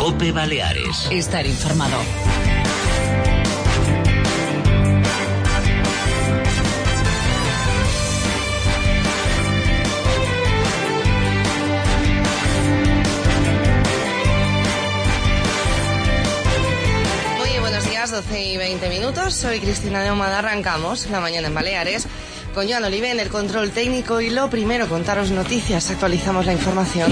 COPE Baleares. Estar informado. Muy buenos días, 12:20. Soy Cristina de Ahumada. Arrancamos la mañana en Baleares con Joan Olive en el control técnico y lo primero, contaros noticias. Actualizamos la información.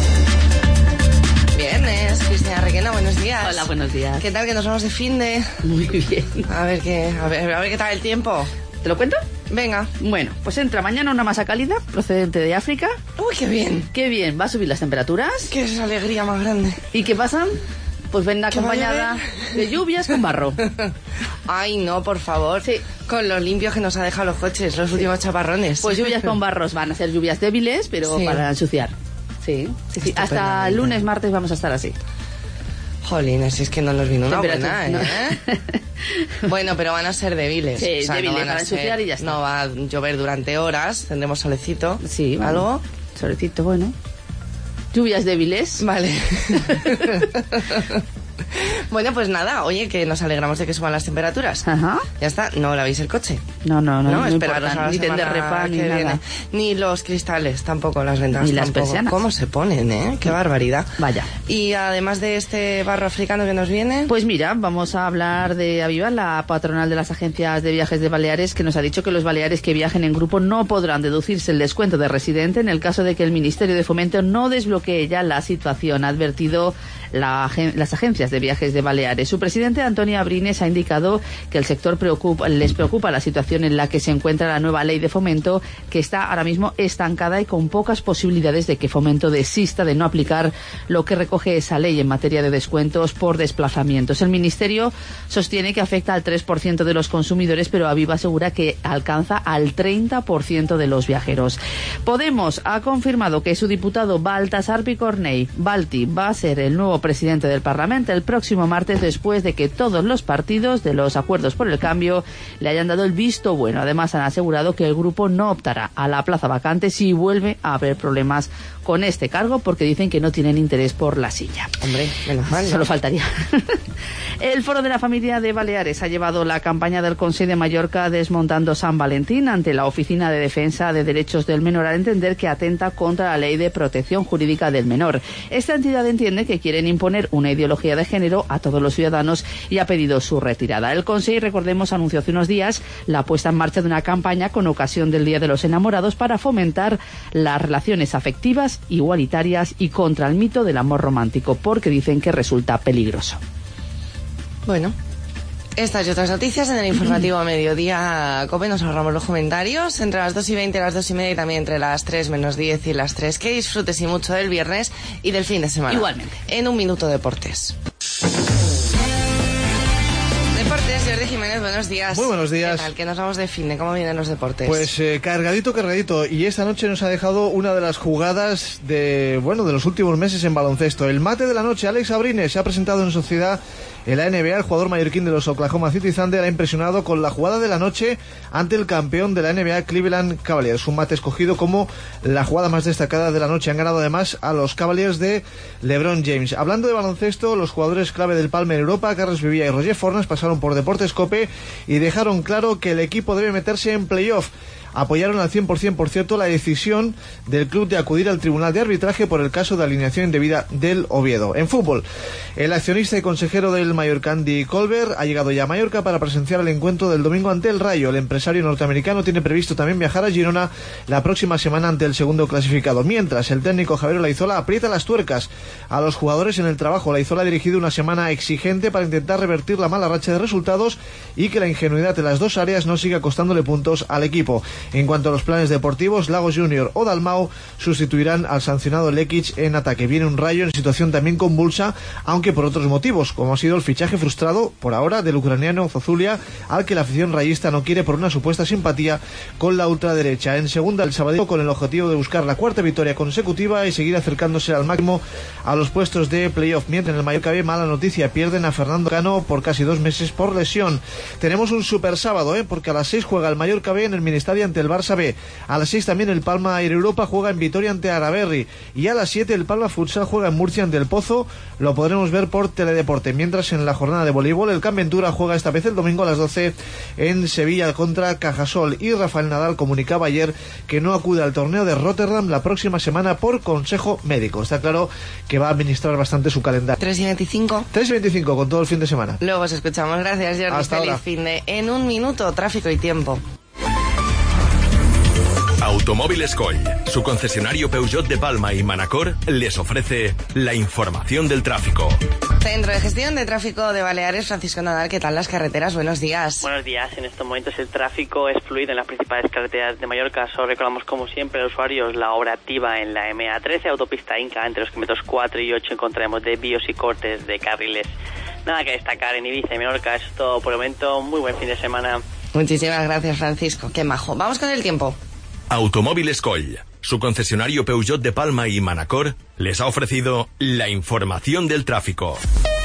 Viernes, Cristina Requena, buenos días. Hola, buenos días. ¿Qué tal, que nos vamos de finde? Muy bien. A ver qué tal el tiempo. ¿Te lo cuento? Venga. Bueno, pues entra mañana una masa cálida procedente de África. Uy, qué bien. Qué bien, va a subir las temperaturas. Qué es alegría más grande. ¿Y qué pasa? Pues ven acompañada de lluvias con barro. Ay, no, por favor. Sí. Con los limpios que nos ha dejado los coches, los últimos chaparrones. Pues lluvias con barros van a ser lluvias débiles, pero Sí. para ensuciar. Sí. Hasta el lunes, martes vamos a estar así. Jolines, si es que no nos vino una Temperatura, buena, no. ¿eh? Bueno, pero van a ser débiles. Sí, no débiles van a para ensuciar y ya está. No va a llover durante horas, tendremos solecito. Sí, bueno. ¿Algo? Solecito, bueno. Lluvias débiles. Vale. Bueno, pues nada, oye, que nos alegramos de que suban las temperaturas. Ajá. Ya está, no lavéis el coche. No esperaros importa, a la ni semana tender repa, ni que nada. viene. Ni los cristales, tampoco, las ventanas Ni las tampoco. persianas. ¿Cómo se ponen, Qué barbaridad. Vaya. Y además de este barro africano que nos viene... Pues mira, vamos a hablar de Aviva, la patronal de las agencias de viajes de Baleares, que nos ha dicho que los baleares que viajen en grupo no podrán deducirse el descuento de residente en el caso de que el Ministerio de Fomento no desbloquee ya la situación. Ha advertido las agencias de viajes de Baleares. Su presidente, Antonio Abrines, ha indicado que el sector les preocupa la situación en la que se encuentra la nueva ley de fomento, que está ahora mismo estancada y con pocas posibilidades de que Fomento desista de no aplicar lo que recoge esa ley en materia de descuentos por desplazamientos. El Ministerio sostiene que afecta al 3% de los consumidores, pero Aviva asegura que alcanza al 30% de los viajeros. Podemos ha confirmado que su diputado Baltasar Picornell, Balti, va a ser el nuevo presidente del Parlamento el próximo martes, después de que todos los partidos de los acuerdos por el cambio le hayan dado el visto bueno. Además, han asegurado que el grupo no optará a la plaza vacante si vuelve a haber problemas con este cargo, porque dicen que no tienen interés por la silla. Hombre, menos mal, ¿no? Solo faltaría. El Foro de la Familia de Baleares ha llevado la campaña del Consell de Mallorca Desmontando San Valentín ante la Oficina de Defensa de Derechos del Menor, al entender que atenta contra la Ley de Protección Jurídica del Menor. Esta entidad entiende que quieren imponer una ideología de género a todos los ciudadanos y ha pedido su retirada. El Consell, recordemos, anunció hace unos días la puesta en marcha de una campaña con ocasión del Día de los Enamorados para fomentar las relaciones afectivas igualitarias y contra el mito del amor romántico, porque dicen que resulta peligroso. Bueno, estas y otras noticias en el informativo a mediodía COPE. Nos ahorramos los comentarios entre las 2:20 y las 2:30, y también entre las 3 menos 10 y las 3. Que disfrutes y mucho del viernes y del fin de semana. Igualmente. En un minuto, deportes. Deportes, Jordi Jiménez, buenos días. Muy buenos días. ¿Qué tal? Que nos vamos de fin de cómo vienen los deportes. Pues cargadito. Y esta noche nos ha dejado una de las jugadas de los últimos meses en baloncesto. El mate de la noche. Alex Abrines se ha presentado en sociedad en la NBA. El jugador mallorquín de los Oklahoma City Thunder ha impresionado con la jugada de la noche ante el campeón de la NBA, Cleveland Cavaliers. Un mate escogido como la jugada más destacada de la noche. Han ganado además a los Cavaliers de LeBron James. Hablando de baloncesto, los jugadores clave del Palme en Europa, Carles Vivía y Roger Fornas, pasaron por Deportes COPE y dejaron claro que el equipo debe meterse en playoff. Apoyaron al 100%, por cierto, la decisión del club de acudir al tribunal de arbitraje por el caso de alineación indebida del Oviedo. En fútbol, el accionista y consejero del Mallorca, Andy Colbert, ha llegado ya a Mallorca para presenciar el encuentro del domingo ante el Rayo. El empresario norteamericano tiene previsto también viajar a Girona la próxima semana ante el segundo clasificado. Mientras, el técnico Javier Olaizola aprieta las tuercas a los jugadores en el trabajo. Olaizola ha dirigido una semana exigente para intentar revertir la mala racha de resultados y que la ingenuidad en las dos áreas no siga costándole puntos al equipo. En cuanto a los planes deportivos, Lagos Junior o Dalmau sustituirán al sancionado Lekic en ataque. Viene un Rayo en situación también convulsa, aunque por otros motivos, como ha sido el fichaje frustrado por ahora del ucraniano Zozulia, al que la afición rayista no quiere por una supuesta simpatía con la ultraderecha. En segunda, el Sabadell, con el objetivo de buscar la cuarta victoria consecutiva y seguir acercándose al máximo a los puestos de playoff. Mientras en el Mallorca B, mala noticia, pierden a Fernando Cano por casi 2 meses por lesión. Tenemos un super sábado, porque a las 6 juega el Mallorca B en el Ministeri ante ante el Barça B. A las 6 también el Palma Air Europa juega en Vitoria ante Araberri. Y a las 7 el Palma Futsal juega en Murcia ante el Pozo. Lo podremos ver por Teledeporte. Mientras en la jornada de voleibol el Camp Ventura juega esta vez el domingo a las 12 en Sevilla contra Cajasol. Y Rafael Nadal comunicaba ayer que no acude al torneo de Rotterdam la próxima semana por consejo médico. Está claro que va a administrar bastante su calendario. 3:25. 3:25 con todo el fin de semana. Luego os escuchamos. Gracias, Jordi. Hasta Feliz ahora. fin de... En un minuto, tráfico y tiempo. Automóviles Coll, su concesionario Peugeot de Palma y Manacor, les ofrece la información del tráfico. Centro de Gestión de Tráfico de Baleares, Francisco Nadal, ¿qué tal las carreteras? Buenos días. Buenos días. En estos momentos el tráfico es fluido en las principales carreteras de Mallorca. Solo recordamos, como siempre, a los usuarios la obra activa en la MA13, autopista Inca, entre los kilómetros 4 y 8 encontraremos desvíos y cortes de carriles. Nada que destacar en Ibiza y Menorca. Es todo por el momento. Muy buen fin de semana. Muchísimas gracias, Francisco. Qué majo. Vamos con el tiempo. Automóviles Coll, su concesionario Peugeot de Palma y Manacor, les ha ofrecido la información del tráfico.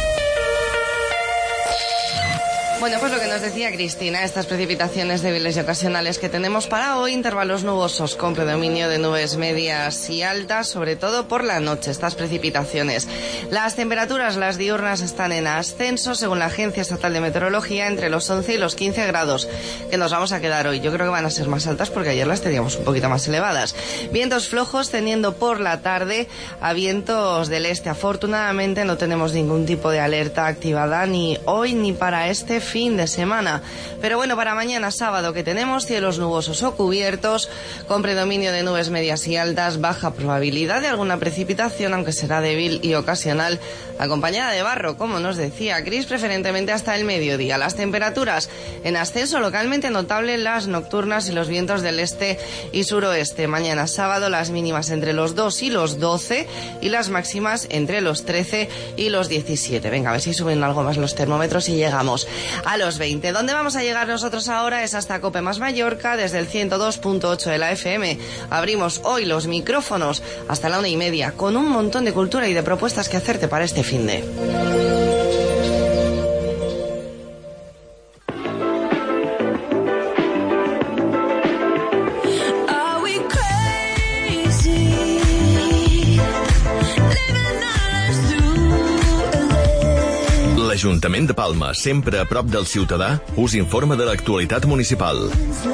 Bueno, pues lo que nos decía Cristina, estas precipitaciones débiles y ocasionales que tenemos para hoy, intervalos nubosos con predominio de nubes medias y altas, sobre todo por la noche, estas precipitaciones. Las temperaturas, las diurnas, están en ascenso, según la Agencia Estatal de Meteorología, entre los 11 y los 15 grados, que nos vamos a quedar hoy. Yo creo que van a ser más altas porque ayer las teníamos un poquito más elevadas. Vientos flojos, tendiendo por la tarde a vientos del este. Afortunadamente no tenemos ningún tipo de alerta activada ni hoy ni para este fin de semana. Pero bueno, para mañana sábado, que tenemos cielos nubosos o cubiertos, con predominio de nubes medias y altas, baja probabilidad de alguna precipitación, aunque será débil y ocasional, acompañada de barro, como nos decía Cris, preferentemente hasta el mediodía. Las temperaturas en ascenso, localmente notable las nocturnas y los vientos del este y suroeste. Mañana sábado las mínimas entre los 2 y los 12 y las máximas entre los 13 y los 17. Venga, a ver si suben algo más los termómetros y llegamos a los 20. ¿Dónde vamos a llegar nosotros ahora? Es hasta Cope más Mallorca, desde el 102.8 de la FM. Abrimos hoy los micrófonos hasta la 1:30, con un montón de cultura y de propuestas que hacerte para este finde. L'Ajuntament de Palma, sempre a prop del ciutadà, us informa de l'actualitat municipal.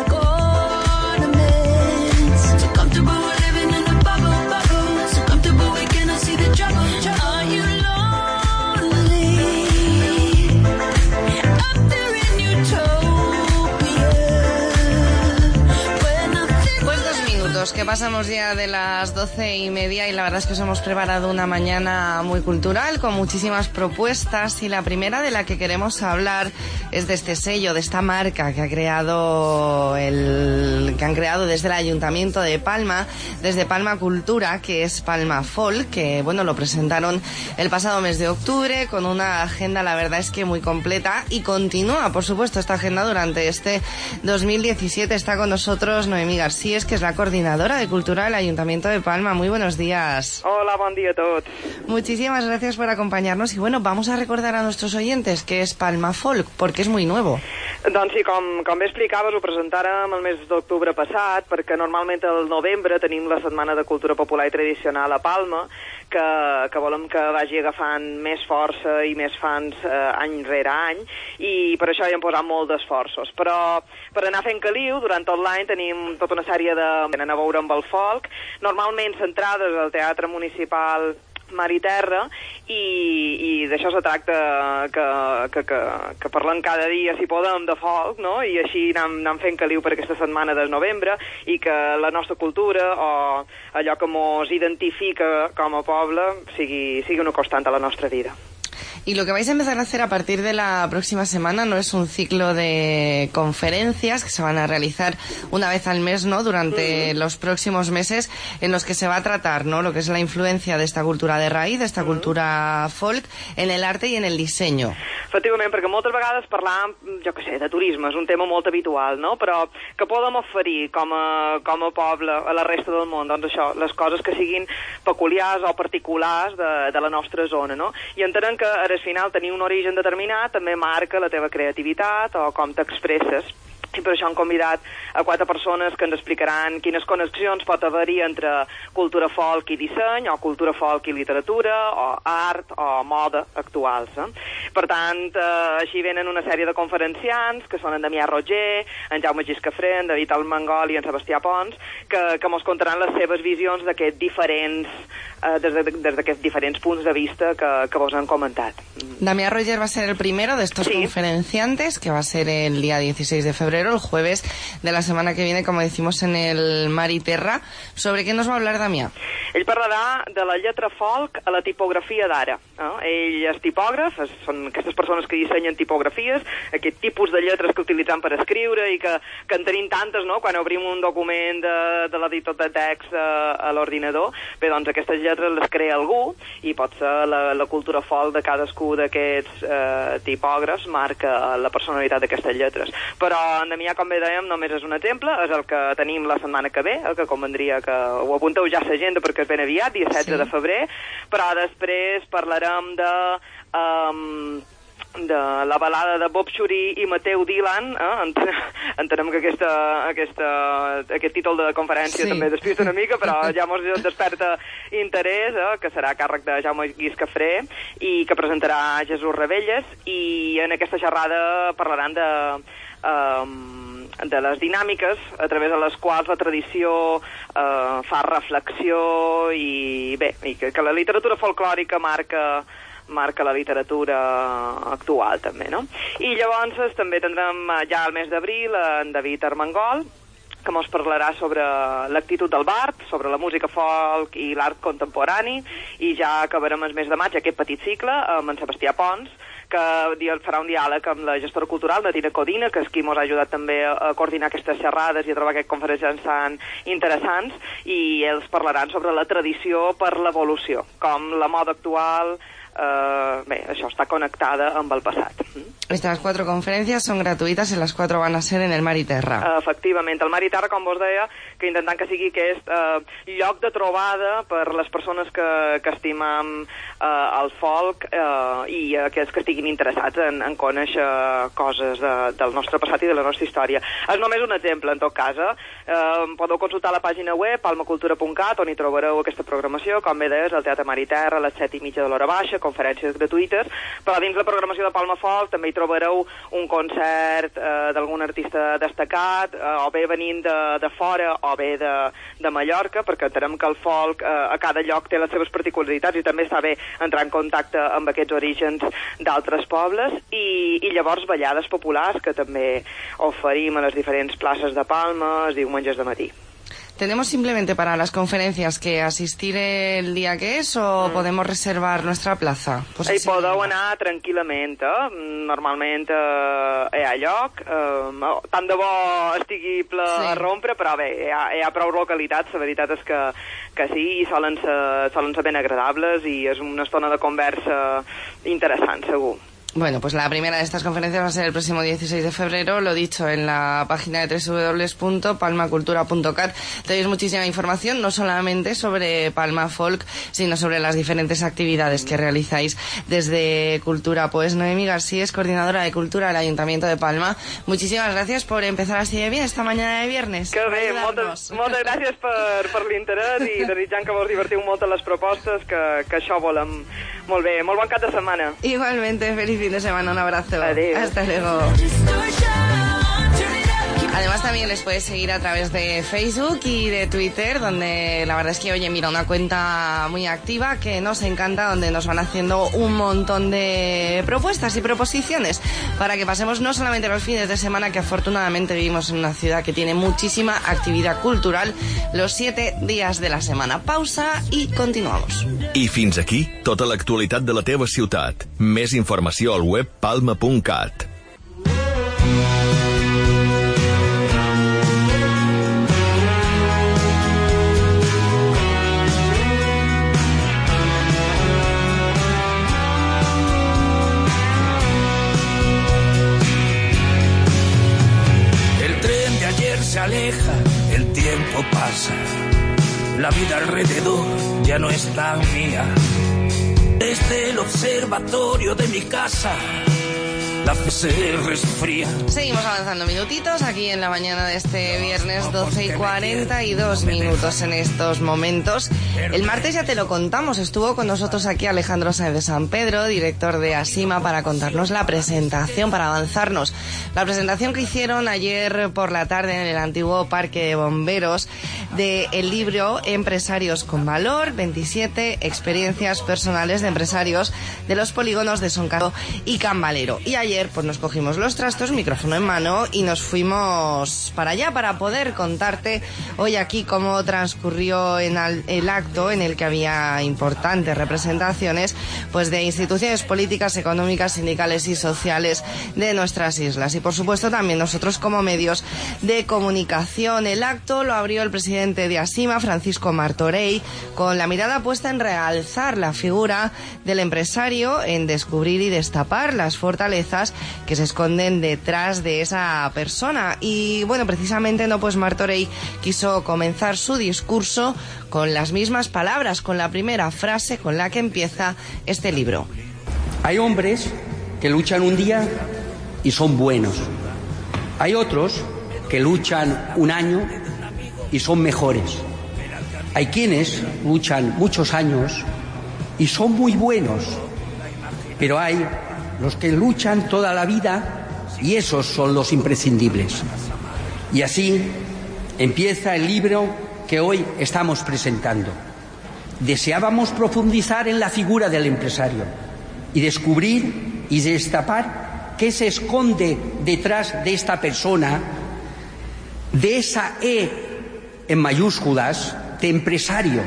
Que pasamos ya de las 12:30 y la verdad es que os hemos preparado una mañana muy cultural con muchísimas propuestas, y la primera de la que queremos hablar es de este sello, de esta marca que han creado desde el Ayuntamiento de Palma, desde Palma Cultura, que es Palma Folk, que bueno, lo presentaron el pasado mes de octubre con una agenda, la verdad es que muy completa, y continúa por supuesto esta agenda durante este 2017. Está con nosotros Noemí García, que es la coordinadora de Cultura del Ayuntamiento de Palma. Muy buenos días. Hola, bon dia a tots. Muchísimas gracias por acompañarnos, y bueno, vamos a recordar a nuestros oyentes que es Palma Folk, porque és muy nuevo. Doncs sí, com bé explicaves, ho presentàrem el mes d'octubre passat, perquè normalment al novembre tenim la Setmana de Cultura Popular i Tradicional a Palma, que volem que vagi agafant més força i més fans any rere any, i per això hi hem posat molt d'esforços. Però per anar fent caliu, durant tot l'any tenim tota una sèrie de... Venen a veure amb el folk, normalment centrades al Teatre Municipal Mar i Terra, i d'això se tracta, que parlem cada dia, si podem, de folk, no? I així anem fent caliu per aquesta setmana de novembre, i que la nostra cultura, o allò que mos identifica com a poble, sigui una constant a la nostra vida. Y lo que vais a empezar a hacer a partir de la próxima semana no es un ciclo de conferencias que se van a realizar una vez al mes, ¿no?, durante los próximos meses, en los que se va a tratar, ¿no?, lo que es la influencia de esta cultura de raïl, de esta cultura folk, en el arte y en el diseño. Efectivament, perquè moltes vegades parlàvem, jo què sé, de turisme, és un tema molt habitual, no?, però que podem oferir com a poble a la resta del món? Doncs això, les coses que siguin peculiars o particulars de la nostra zona, no? I entenem que al final tenir un origen determinat també marca la teva creativitat o com t'expresses. i per això han convidat a 4 persones que ens explicaran quines connexions pot haver-hi entre cultura folk i disseny, o cultura folk i literatura, o art, o moda actuals. Per tant, així venen una sèrie de conferenciants, que són en Damià Roger, en Jaume Giscafré, en David Almengol i en Sebastià Pons, que mos contaran les seves visions d'aquests diferents des d'aquests diferents punts de vista que vos han comentat. Damià Roger va a ser el primero de estos conferenciantes, que va a ser el día 16 de febrero, el jueves de la semana que viene, como decimos, en el Mar i Terra. ¿Sobre qué nos va a hablar Damià? Ell parlarà de la lletra folk a la tipografia d'ara. Ell és tipògraf, són aquestes persones que dissenyen tipografies, aquest tipus de lletres que utilitzem per escriure i que en tenim tantes, no?, quan obrim un document de l'editor de text a l'ordinador. Bé, doncs aquestes lletres les crea algú i pot ser la cultura folk de cadascú d'aquests tipògrafs marca la personalitat d'aquestes lletres. Però en Damià, com bé dèiem, només és un exemple, és el que tenim la setmana que ve, el que convendria que ho apunteu ja a l'agenda perquè és ben aviat, dia 16 de febrer, però després parlarem de la balada de Bob Shuri i Mateu Dylan. Entenem que aquest títol de conferència també despista una mica, però ja mos desperta interès, que serà a càrrec de Jaume Giscafré i que presentarà Jesús Rebelles, i en aquesta xerrada parlaran de les dinàmiques a través de les quals la tradició fa reflexió i bé, i que la literatura folclòrica marca la literatura actual també, no? I llavors també tindrem ja al mes d'abril en David Armengol, que ens parlarà sobre l'actitud del bard, sobre la música folk i l'art contemporani, i ja acabarem el mes de maig aquest petit cicle amb en Sebastià Pons, que farà un diàleg amb la gestora cultural, la Tina Codina, que és qui ens ha ajudat també a coordinar aquestes xerrades i a trobar aquestes conferències tan interessants, i ells parlaran sobre la tradició per l'evolució, com la moda actual, bé, això està connectada amb el passat. Estas 4 conferencias son gratuitas y las 4 van a ser en el Mar i Terra. Efectivament, el Mar i Terra, com vos deia, que intentant que sigui aquest lloc de trobada per les persones que estimam el folk i aquells que estiguin interessats en conèixer coses del nostre passat i de la nostra història. És només un exemple, en tot cas. Podeu consultar la pàgina web palmacultura.cat, on hi trobareu aquesta programació, com bé deies, el Teatre Mar i Terra a les 7:30 de l'hora baixa, conferències gratuïtes, però dins la programació de Palma Folk també hi trobareu un concert d'algun artista destacat, o bé venint de fora o bé de Mallorca, perquè entenem que el folk a cada lloc té les seves particularitats i també està bé entrar en contacte amb aquests orígens d'altres pobles, i llavors ballades populars que també oferim a les diferents places de Palma els diumenges de matí. ¿Tenemos simplemente para las conferencias que asistir el día que es o podemos reservar nuestra plaza? Pues hi podeu anar tranquil·lament, normalment hi ha lloc, tant de bo estigui ple a rompre, però bé, hi ha prou localitats, la veritat és que sí, i solen ser ben agradables i és una estona de conversa interessant, segur. Bueno, pues la primera de estas conferencias va a ser el próximo 16 de febrero, lo dicho, en la página de www.palmacultura.cat. Tenéis muchísima información, no solamente sobre Palma Folk, sino sobre las diferentes actividades que realizáis desde Cultura. Pues Noemí García es coordinadora de Cultura del Ayuntamiento de Palma. Muchísimas gracias por empezar así de bien esta mañana de viernes. Que bé, moltes gràcies per l'interès i desitjant que vos divertiu molt en les propostes, que això volem. Molt bé, molt bon cap de setmana. Igualmente, feliz fin de semana, un abrazo. Adiós. Hasta luego. Además también les puedes seguir a través de Facebook y de Twitter, donde la verdad es que, oye, mira, una cuenta muy activa que nos encanta, donde nos van haciendo un montón de propuestas y proposiciones para que pasemos no solamente los fines de semana, que afortunadamente vivimos en una ciudad que tiene muchísima actividad cultural, los 7 días de la semana. Pausa y continuamos. I fins aquí tota l'actualitat de la teva ciutat. Més informació al web palma.cat. Se aleja, el tiempo pasa, la vida alrededor ya no es tan mía. Desde el observatorio de mi casa la fe se resfría. Seguimos avanzando minutitos aquí en la mañana de este viernes, 12:42 minutos en estos momentos. El martes ya te lo contamos, estuvo con nosotros aquí Alejandro Sáenz de San Pedro, director de Asima, para contarnos la presentación, para avanzarnos. La presentación que hicieron ayer por la tarde en el antiguo Parque de Bomberos del libro Empresarios con Valor, 27 experiencias personales de empresarios de los polígonos de Soncado y Cambalero. Y ayer pues nos cogimos los trastos, micrófono en mano, y nos fuimos para allá para poder contarte hoy aquí cómo transcurrió en el acto en el que había importantes representaciones pues de instituciones políticas, económicas, sindicales y sociales de nuestras islas. Y por supuesto también nosotros como medios de comunicación. El acto lo abrió el presidente de Asima, Francisco Martorell, con la mirada puesta en realzar la figura del empresario, en descubrir y destapar las fortalezas que se esconden detrás de esa persona. Y bueno, precisamente Martorell quiso comenzar su discurso con las mismas palabras, con la primera frase con la que empieza este libro. Hay hombres que luchan un día y son buenos. Hay otros que luchan un año y son mejores. Hay quienes luchan muchos años y son muy buenos. Pero hay los que luchan toda la vida y esos son los imprescindibles. Y así empieza el libro que hoy estamos presentando. Deseábamos profundizar en la figura del empresario y descubrir y destapar qué se esconde detrás de esta persona, de esa E en mayúsculas de empresario.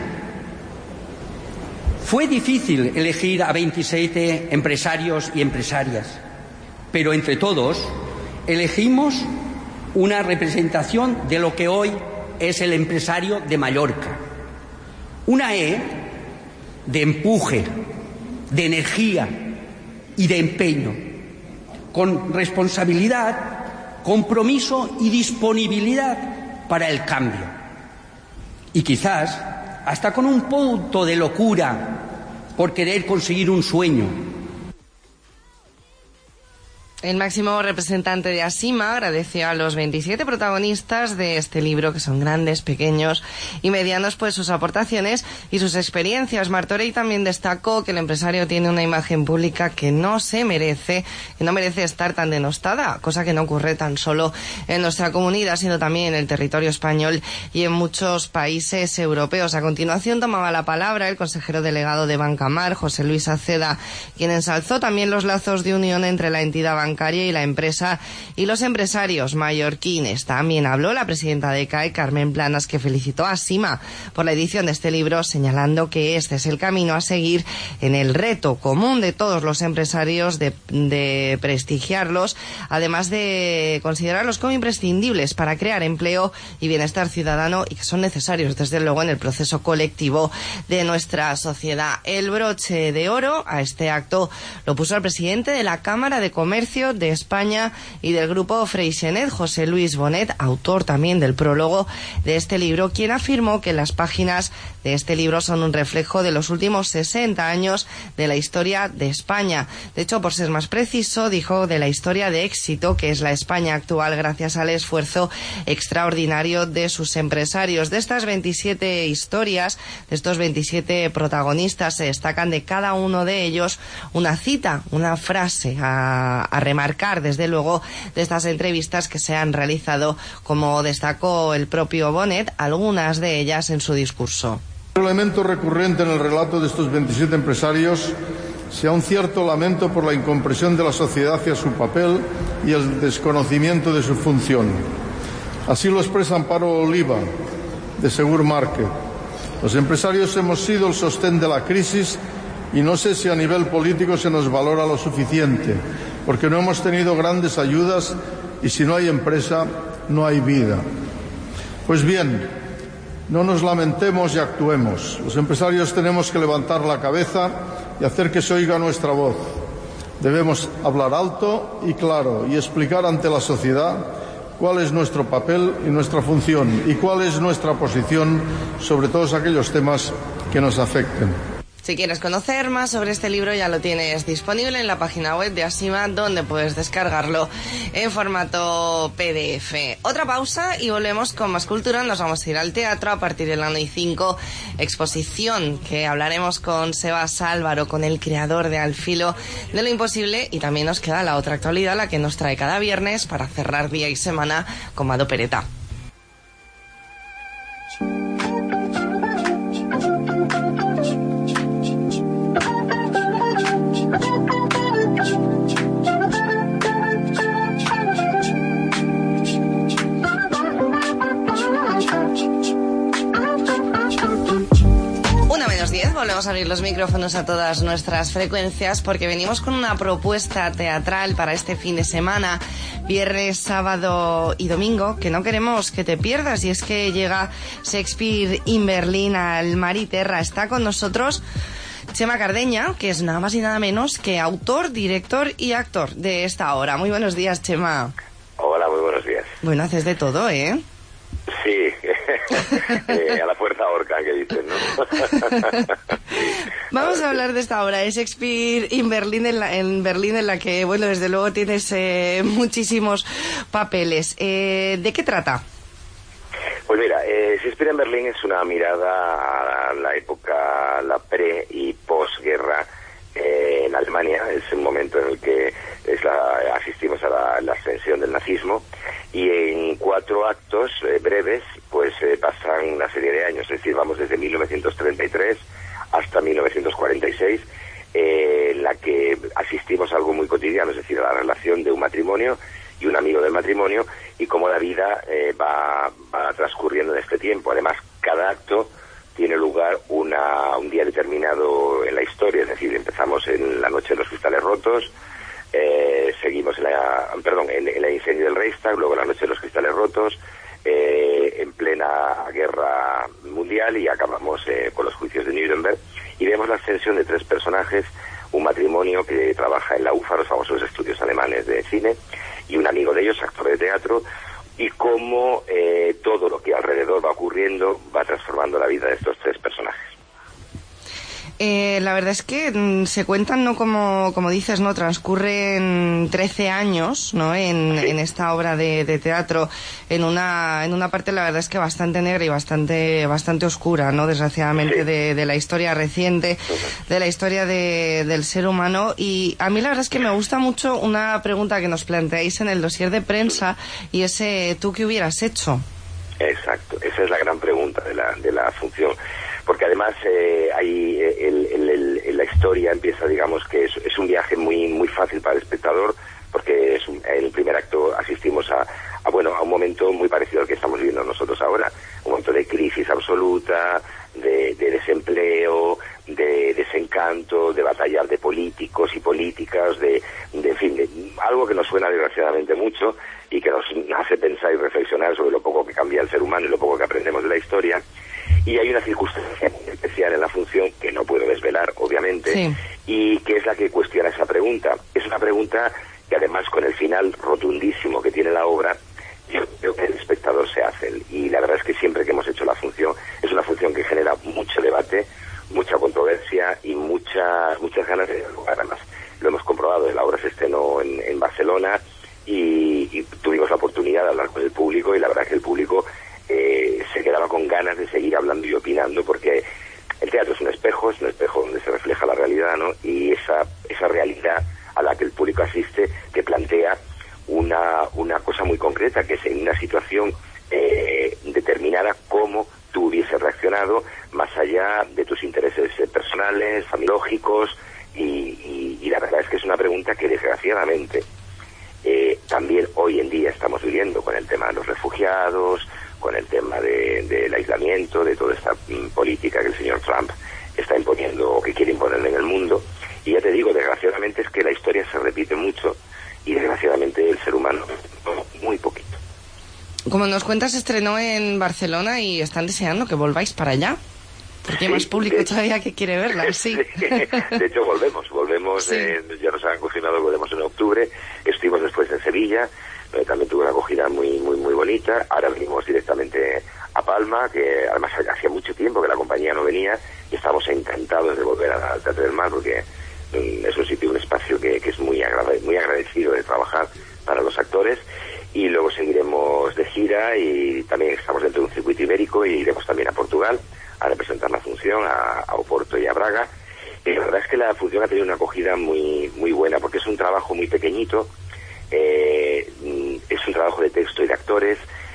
Fue difícil elegir a 27 empresarios y empresarias, pero entre todos elegimos una representación de lo que hoy es el empresario de Mallorca. Una E de empuje, de energía y de empeño, con responsabilidad, compromiso y disponibilidad para el cambio. Y quizás hasta con un punto de locura por querer conseguir un sueño. El máximo representante de Asima agradeció a los 27 protagonistas de este libro, que son grandes, pequeños y medianos, pues sus aportaciones y sus experiencias. Martorell también destacó que el empresario tiene una imagen pública que no merece estar tan denostada, cosa que no ocurre tan solo en nuestra comunidad, sino también en el territorio español y en muchos países europeos. A continuación tomaba la palabra el consejero delegado de Bancamar, José Luis Aceda, quien ensalzó también los lazos de unión entre la entidad bancaria y la empresa y los empresarios mallorquines. También habló la presidenta de CAE, Carmen Planas, que felicitó a Asima por la edición de este libro, señalando que este es el camino a seguir en el reto común de todos los empresarios de prestigiarlos, además de considerarlos como imprescindibles para crear empleo y bienestar ciudadano, y que son necesarios desde luego en el proceso colectivo de nuestra sociedad. El broche de oro a este acto lo puso el presidente de la Cámara de Comercio de España y del grupo Freixenet, José Luis Bonet, autor también del prólogo de este libro, quien afirmó que las páginas de este libro son un reflejo de los últimos 60 años de la historia de España. De hecho, por ser más preciso, dijo de la historia de éxito que es la España actual gracias al esfuerzo extraordinario de sus empresarios. De estas 27 historias, de estos 27 protagonistas, se destacan de cada uno de ellos una cita, una frase a remarcar, desde luego, de estas entrevistas que se han realizado, como destacó el propio Bonet, algunas de ellas en su discurso. El elemento recurrente en el relato de estos 27 empresarios sea un cierto lamento por la incomprensión de la sociedad hacia su papel y el desconocimiento de su función. Así lo expresa Amparo Oliva, de Segur Market. Los empresarios hemos sido el sostén de la crisis y no sé si a nivel político se nos valora lo suficiente, porque no hemos tenido grandes ayudas y si no hay empresa, no hay vida. Pues bien, no nos lamentemos y actuemos. Los empresarios tenemos que levantar la cabeza y hacer que se oiga nuestra voz. Debemos hablar alto y claro y explicar ante la sociedad cuál es nuestro papel y nuestra función y cuál es nuestra posición sobre todos aquellos temas que nos afecten. Si quieres conocer más sobre este libro, ya lo tienes disponible en la página web de Asima, donde puedes descargarlo en formato PDF. Otra pausa y volvemos con más cultura. Nos vamos a ir al teatro a partir del año 5, exposición que hablaremos con Sebas Álvaro, con el creador de Al filo de lo imposible, y también nos queda la otra actualidad, la que nos trae cada viernes para cerrar día y semana con Mado Pereta. Volvemos a abrir los micrófonos a todas nuestras frecuencias porque venimos con una propuesta teatral para este fin de semana, viernes, sábado y domingo, que no queremos que te pierdas, y es que llega Shakespeare in Berlin al Mar y Terra. Está con nosotros Chema Cardeña, que es nada más y nada menos que autor, director y actor de esta obra. Muy buenos días, Chema. Hola, muy buenos días. Bueno, haces de todo, ¿eh? Sí, a la fuerza horca, que dicen, ¿no? Vamos a hablar de esta obra, de Shakespeare in Berlin, en Berlín, en la que, bueno, desde luego tienes muchísimos papeles. ¿De qué trata? Pues mira, Shakespeare en Berlín es una mirada a la época, la pre- y posguerra en Alemania. Es un momento en el que asistimos a la ascensión del nazismo, y en 4 actos breves pues pasan una serie de años, es decir, vamos desde 1933 hasta 1946, en la que asistimos a algo muy cotidiano, es decir, a la relación de un matrimonio y un amigo del matrimonio, y cómo la vida va transcurriendo en este tiempo. Además, cada acto tiene lugar un día determinado en la historia, es decir, empezamos en la noche de los cristales rotos, seguimos en el incendio del Reichstag, luego la noche de los cristales rotos, en plena guerra mundial, y acabamos con los juicios de Nuremberg, y vemos la ascensión de 3 personajes, un matrimonio que trabaja en la UFA, los famosos estudios alemanes de cine, y un amigo de ellos, actor de teatro, y cómo todo lo que alrededor va ocurriendo va transformando la vida de estos 3 personajes. La verdad es que se cuentan, ¿no? Como dices, ¿no? Transcurren 13 años, ¿no? En esta obra de teatro, en una parte, la verdad es que bastante negra y bastante oscura, ¿no? Desgraciadamente, de la historia reciente, de la historia del ser humano. Y a mí la verdad es que me gusta mucho una pregunta que nos planteáis en el dossier de prensa, y es ¿tú qué hubieras hecho? Exacto, esa es la gran pregunta de la función. Porque además la historia empieza, digamos, que es un viaje muy fácil para el espectador, porque en el primer acto asistimos a un momento muy parecido al que estamos viviendo nosotros ahora, un momento de crisis absoluta, de desempleo, de desencanto, de batallar de políticos y políticas, en fin, de algo que nos suena desgraciadamente mucho y que nos hace pensar y reflexionar sobre lo poco que cambia el ser humano y lo poco que aprendemos de la historia. Y hay una circunstancia especial en la función que no puedo desvelar, obviamente, sí, y que es la que cuestiona esa pregunta. Es una pregunta que, además, con el final rotundísimo que tiene la obra, yo creo que el espectador se hace. Y la verdad es que siempre que hemos hecho la función, es una función que genera mucho debate, mucha controversia y muchas ganas de dialogar. Además, lo hemos comprobado, la obra se estrenó en Barcelona y tuvimos la oportunidad de hablar con el público, y la verdad es que el público se quedaba con ganas de seguir hablando y opinando, porque el teatro es un espejo donde se refleja la realidad, ¿no? Y esa realidad a la que el público asiste te plantea una cosa muy concreta, que es en una situación determinada cómo tú hubieses reaccionado, más allá de tus intereses personales, familiológicos, y la verdad es que es una pregunta que, desgraciadamente, también hoy en día estamos viviendo con el tema de los refugiados, con el tema del aislamiento, de toda esta política que el señor Trump está imponiendo o que quiere imponer en el mundo. Y ya te digo, desgraciadamente es que la historia se repite mucho, y desgraciadamente el ser humano muy poquito. Como nos cuentas, estrenó en Barcelona y están deseando que volváis para allá, porque hay más público todavía que quiere verla. Sí. De hecho, volvemos, sí. Ya nos han confirmado, volvemos en octubre. Estuvimos después en Sevilla, también tuvo una acogida muy bonita. Ahora venimos directamente a Palma, que además hacía mucho tiempo que la compañía no venía, y estamos encantados de volver al Teatro del Mar, porque es un sitio, un espacio que es muy agradecido de trabajar para los actores. Y luego seguiremos de gira, y también estamos dentro de un circuito ibérico, y iremos también a Portugal a representar la función, a Oporto y a Braga. Y la verdad es que la función ha tenido una acogida muy muy buena, porque es un trabajo muy pequeñito, es un trabajo de texto y de actores,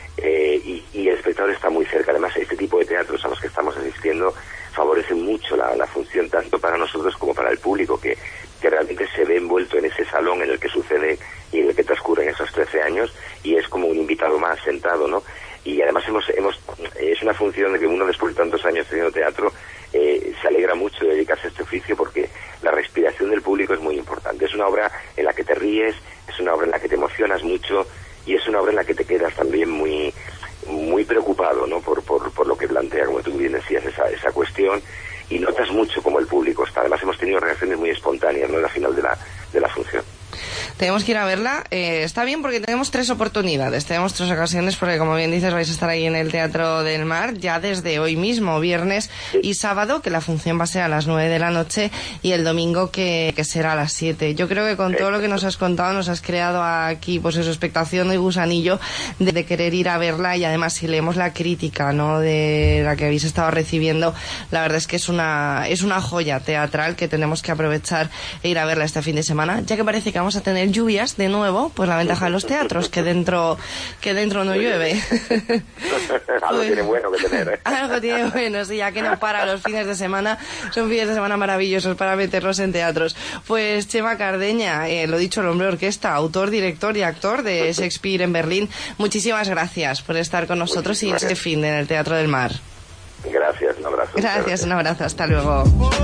y el espectador está muy cerca. Además, este tipo de teatros a los que estamos asistiendo favorecen mucho la función, tanto para nosotros como para el público, que realmente se ve envuelto en ese salón en el que sucede y en el que transcurren esos 13 años, y es como un invitado más sentado, ¿no? Y además es una función de que uno, después de tantos años haciendo teatro, se alegra mucho de dedicarse a este oficio, porque la respiración del público es muy importante. Es una obra en la que te ríes, es una obra en la que te emocionas mucho, y es una obra en la que te quedas también muy muy preocupado, ¿no? Por lo que plantea, como tú bien decías, esa cuestión, y notas mucho cómo el público está. Además, hemos tenido reacciones muy espontáneas, ¿no?, en la final de la función. Tenemos que ir a verla. Está bien, porque tenemos 3 oportunidades, tenemos 3 ocasiones, porque como bien dices, vais a estar ahí en el Teatro del Mar ya desde hoy mismo, viernes y sábado, que la función va a ser a las 9 de la noche, y el domingo que será a las 7. Yo creo que con todo lo que nos has contado nos has creado aquí, pues eso, expectación y gusanillo de querer ir a verla. Y además, si leemos la crítica, ¿no?, de la que habéis estado recibiendo, la verdad es que es una joya teatral que tenemos que aprovechar e ir a verla este fin de semana, ya que parece que vamos a tener lluvias de nuevo. Pues la ventaja de los teatros, que dentro no llueve. Algo tiene bueno que tener, ¿eh? Algo tiene bueno, sí, ya que no para los fines de semana. Son fines de semana maravillosos para meterlos en teatros. Pues Chema Cardeña, lo dicho, el hombre orquesta, autor, director y actor de Shakespeare en Berlín, muchísimas gracias por estar con nosotros y este fin en el Teatro del Mar. Gracias, un abrazo. Gracias, un abrazo, hasta luego.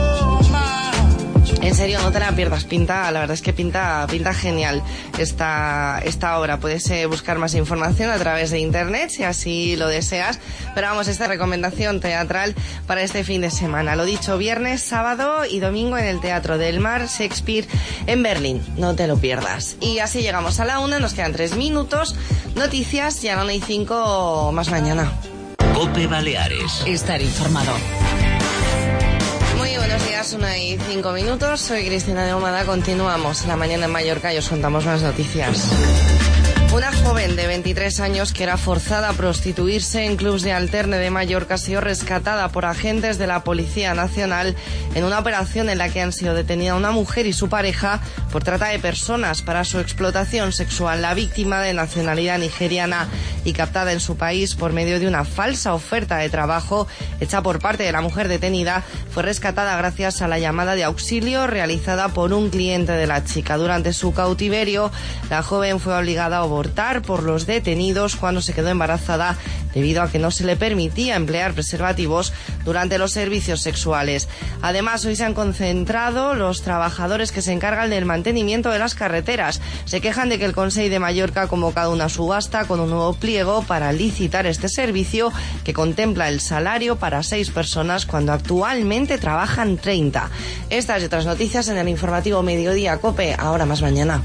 En serio, no te la pierdas, la verdad es que pinta genial esta obra. Puedes buscar más información a través de internet si así lo deseas, pero vamos, esta recomendación teatral para este fin de semana. Lo dicho, viernes, sábado y domingo en el Teatro del Mar, Shakespeare en Berlín, no te lo pierdas. Y así llegamos a la 1, nos quedan 3 minutos, noticias, y a la 1:05 más mañana. COPE Baleares. Estar informado. Muy buenos días, 1:05. Soy Cristina de Ahumada. Continuamos la mañana en Mallorca y os contamos más noticias. Una joven de 23 años que era forzada a prostituirse en clubs de alterne de Mallorca ha sido rescatada por agentes de la Policía Nacional en una operación en la que han sido detenida una mujer y su pareja por trata de personas para su explotación sexual. La víctima, de nacionalidad nigeriana y captada en su país por medio de una falsa oferta de trabajo hecha por parte de la mujer detenida, fue rescatada gracias a la llamada de auxilio realizada por un cliente de la chica. Durante su cautiverio, la joven fue obligada a abortar por los detenidos cuando se quedó embarazada, debido a que no se le permitía emplear preservativos durante los servicios sexuales. Además, hoy se han concentrado los trabajadores que se encargan del mantenimiento de las carreteras. Se quejan de que el Consell de Mallorca ha convocado una subasta con un nuevo pliego para licitar este servicio, que contempla el salario para 6 personas cuando actualmente trabajan 30. Estas y otras noticias en el informativo Mediodía COPE, ahora más mañana.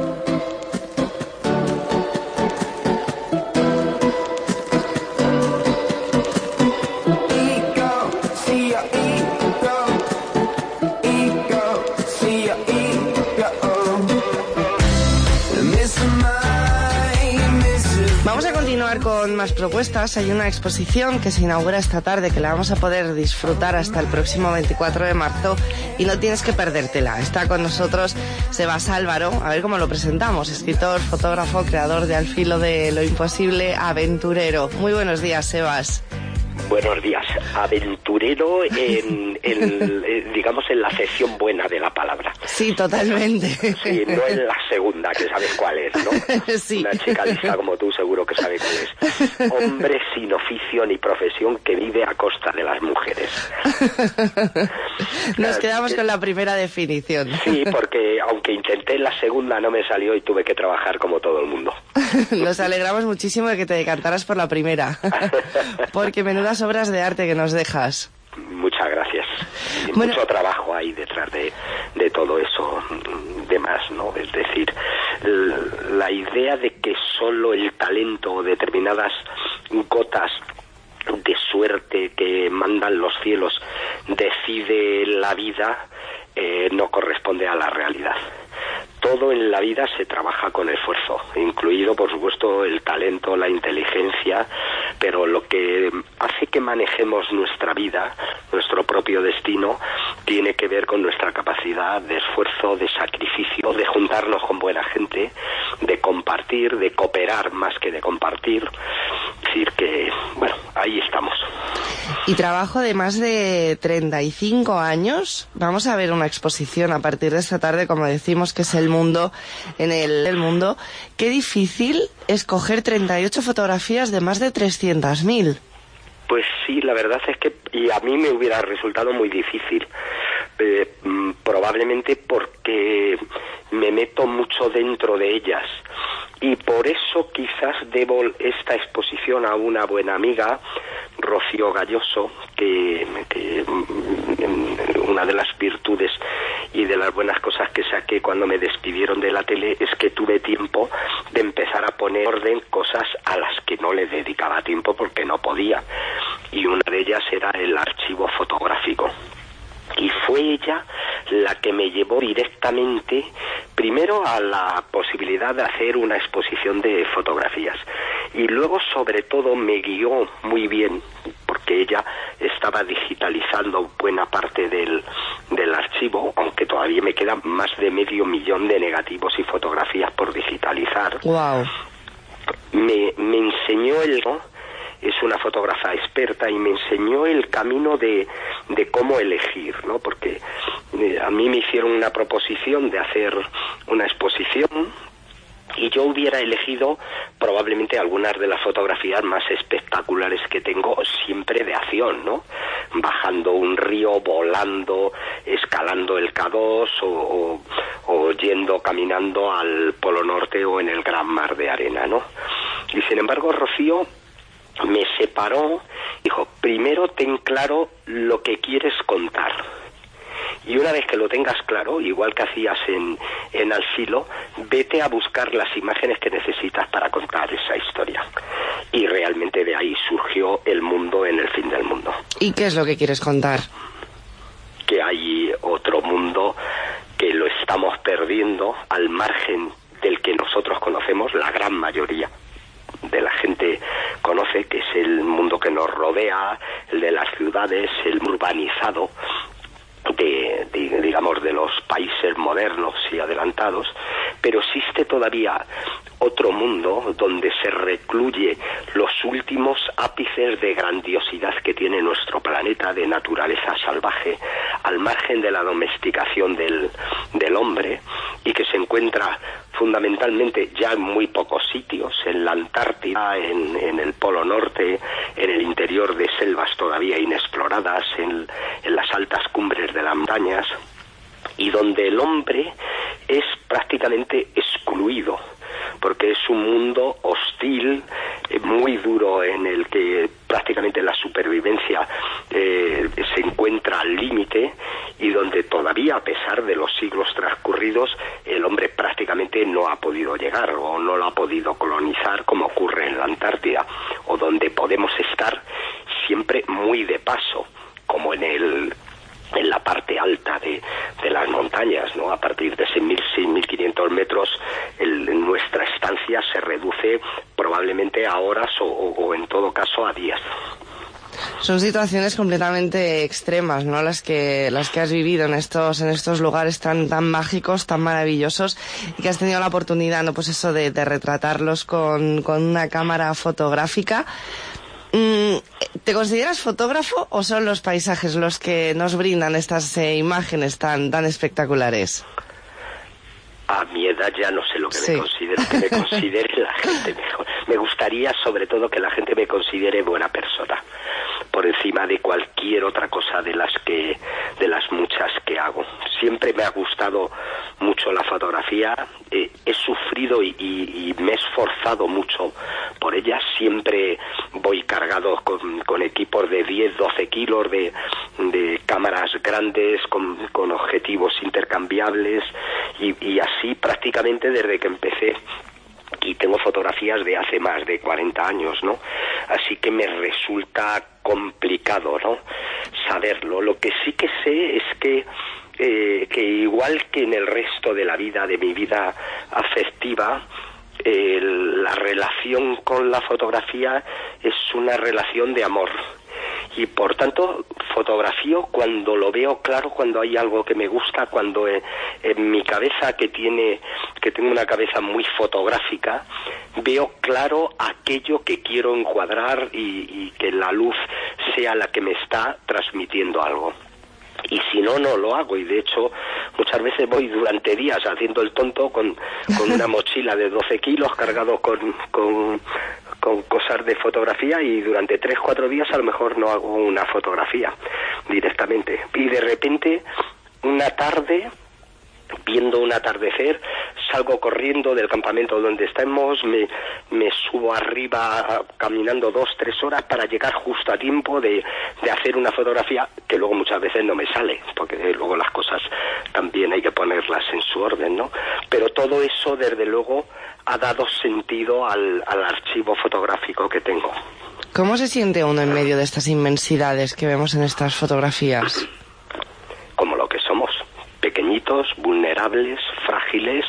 Con más propuestas. Hay una exposición que se inaugura esta tarde, que la vamos a poder disfrutar hasta el próximo 24 de marzo y no tienes que perdértela. Está con nosotros Sebas Álvaro, a ver cómo lo presentamos: escritor, fotógrafo, creador de Al filo de lo imposible, aventurero. Muy buenos días, Sebas. Buenos días. Aventurero digamos en la acepción buena de la palabra. Sí, totalmente. Sí, no en la segunda, que sabes cuál es, ¿no? Sí. Una chica lista como tú seguro que sabe cuál es. Hombre sin oficio ni profesión que vive a costa de las mujeres. Nos quedamos con la primera definición. Sí, porque aunque intenté la segunda no me salió y tuve que trabajar como todo el mundo. Nos alegramos muchísimo de que te decantaras por la primera, porque menudas obras de arte que nos dejas. Muchas gracias. Bueno, mucho trabajo hay detrás de todo eso, demás, ¿no? Es decir, la idea de que solo el talento o determinadas gotas de suerte que mandan los cielos decide la vida, no corresponde a la realidad. Todo en la vida se trabaja con esfuerzo, incluido, por supuesto, el talento, la inteligencia, pero lo que hace que manejemos nuestra vida, nuestro propio destino, tiene que ver con nuestra capacidad de esfuerzo, de sacrificio, de juntarnos con buena gente, de compartir, de cooperar más que de compartir. Es decir que, bueno, ahí estamos. Y trabajo de más de 35 años. Vamos a ver una exposición a partir de esta tarde, como decimos, que es el mundo en el mundo. Qué difícil escoger 38 fotografías de más de 300.000. Pues sí, la verdad es que y a mí me hubiera resultado muy difícil, probablemente porque me meto mucho dentro de ellas, y por eso quizás debo esta exposición a una buena amiga, Rocío Galloso, que una de las virtudes y de las buenas cosas que saqué cuando me despidieron de la tele es que tuve tiempo de empezar a poner orden cosas a las que no le dedicaba tiempo porque no podía, y una de ellas era el archivo fotográfico. Y fue ella la que me llevó directamente, primero, a la posibilidad de hacer una exposición de fotografías. Y luego, sobre todo, me guió muy bien, porque ella estaba digitalizando buena parte del archivo, aunque todavía me quedan más de 500.000 de negativos y fotografías por digitalizar. Wow. Me enseñó es una fotógrafa experta, y me enseñó el camino de cómo elegir, ¿no? Porque a mí me hicieron una proposición de hacer una exposición, y yo hubiera elegido probablemente algunas de las fotografías más espectaculares que tengo, siempre de acción, ¿no? Bajando un río, volando, escalando el K2 o yendo caminando al Polo Norte o en el Gran Mar de Arena, ¿no? Y sin embargo, Rocío me separó, dijo, primero ten claro lo que quieres contar, y una vez que lo tengas claro, igual que hacías en Al Filo, vete a buscar las imágenes que necesitas para contar esa historia. Y realmente de ahí surgió El mundo en el fin del mundo. ¿Y qué es lo que quieres contar? Que hay otro mundo que lo estamos perdiendo al margen del que nosotros conocemos, la gran mayoría de la gente conoce, que es el mundo que nos rodea, el de las ciudades, el urbanizado digamos, de los países modernos y adelantados, pero existe todavía otro mundo donde se recluye los últimos ápices de grandiosidad que tiene nuestro planeta, de naturaleza salvaje, al margen de la domesticación del hombre, y que se encuentra fundamentalmente ya en muy pocos sitios, en la Antártida, en el Polo Norte, en el interior de selvas todavía inexploradas, en las altas cumbres de las montañas, y donde el hombre es prácticamente excluido, porque es un mundo hostil, muy duro, en el que prácticamente la supervivencia se encuentra al límite, y donde todavía, a pesar de los siglos transcurridos, el hombre prácticamente no ha podido llegar o no lo ha podido colonizar, como ocurre en la Antártida, o donde podemos estar siempre muy de paso, como en la parte alta de las montañas, ¿no? A partir de 6.500 metros, nuestra estancia se reduce probablemente a horas o en todo caso a días. Son situaciones completamente extremas, ¿no? Las que has vivido en estos lugares tan mágicos, tan maravillosos, y que has tenido la oportunidad, ¿no? Pues eso de retratarlos con una cámara fotográfica. ¿Te consideras fotógrafo o son los paisajes los que nos brindan estas imágenes tan espectaculares? A mi edad ya no sé lo que me considero, que me considere la gente mejor. Me gustaría sobre todo que la gente me considere buena persona, por encima de cualquier otra cosa de las muchas que hago. Siempre me ha gustado mucho la fotografía, he sufrido y me he esforzado mucho por ella. Siempre voy cargado con equipos de 10, 12 kilos de cámaras grandes, con objetivos intercambiables, y así prácticamente desde que empecé. Y tengo fotografías de hace más de 40 años, ¿no? así que me resulta complicado, ¿no?, saberlo. Lo que sí que sé es que igual que en el resto de la vida, de mi vida afectiva, la relación con la fotografía es una relación de amor. Y por tanto fotografío cuando lo veo claro, cuando hay algo que me gusta, cuando en mi cabeza, que tengo una cabeza muy fotográfica, veo claro aquello que quiero encuadrar y que la luz sea la que me está transmitiendo algo. Y si no, no lo hago. Y de hecho muchas veces voy durante días haciendo el tonto con una mochila de 12 kilos cargado con cosas de fotografía, y durante 3-4 días a lo mejor no hago una fotografía directamente. Y de repente, una tarde, viendo un atardecer, salgo corriendo del campamento donde estamos, me subo arriba caminando 2-3 horas para llegar justo a tiempo de hacer una fotografía, que luego muchas veces no me sale, porque luego las cosas también hay que ponerlas en su orden, ¿no? Pero todo eso, desde luego, ha dado sentido al archivo fotográfico que tengo. ¿Cómo se siente uno en medio de estas inmensidades que vemos en estas fotografías? Como lo que somos, pequeñitos, vulnerables, frágiles,